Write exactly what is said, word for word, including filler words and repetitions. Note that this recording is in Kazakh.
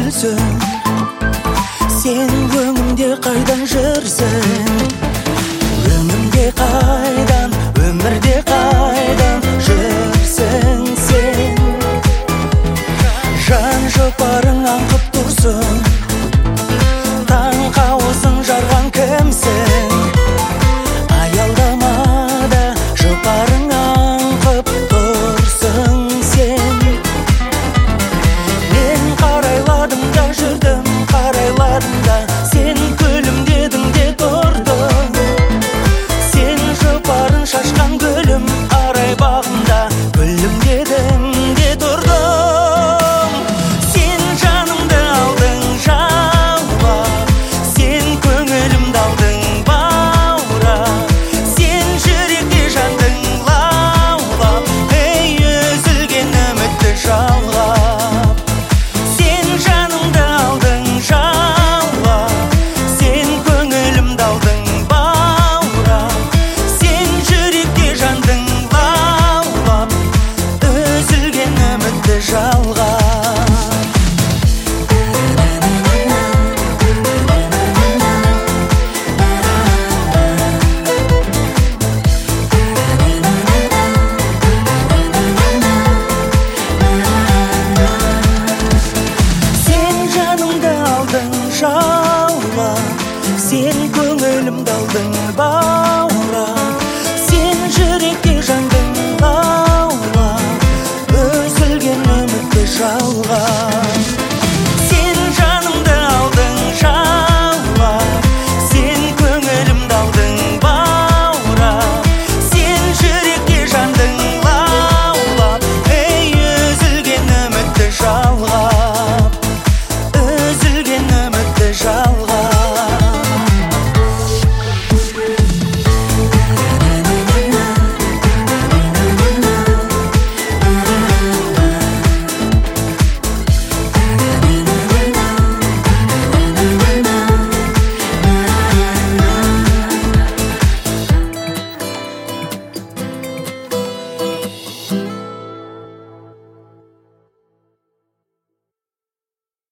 білсін, сен өңімде қайдан жүрсің? Өңімде қайдан, өмірде қайдан жүрсің сен? Жан жұпарың аңқып тұрсын, таң қауызын жарған кімсің? Аялдамада жұпарың аңқып тұрсың сен. Мен қарайладым да жүрдім, қарайладым да сен күлімдедің де тұрдың. Сен жұпарын шашқан гүлім, арай бағымда күлімдедің де тұрдың. Сен жанымды алдың жаулап, сен көңілімді алдың баурап, сен жүректе жандың лаулап, ей үзілген үмітті жалғап. Сен жанымды алдың жаулап, сен көңілімді алдың баурап, сен жүректе жандың лаулап, үзілген үмітті жалғап. Сен жанымды алдың жаулап, сен көңілімді алдың баурап, сен жүректе жандың лаулап, үзілген үмітті жалғап.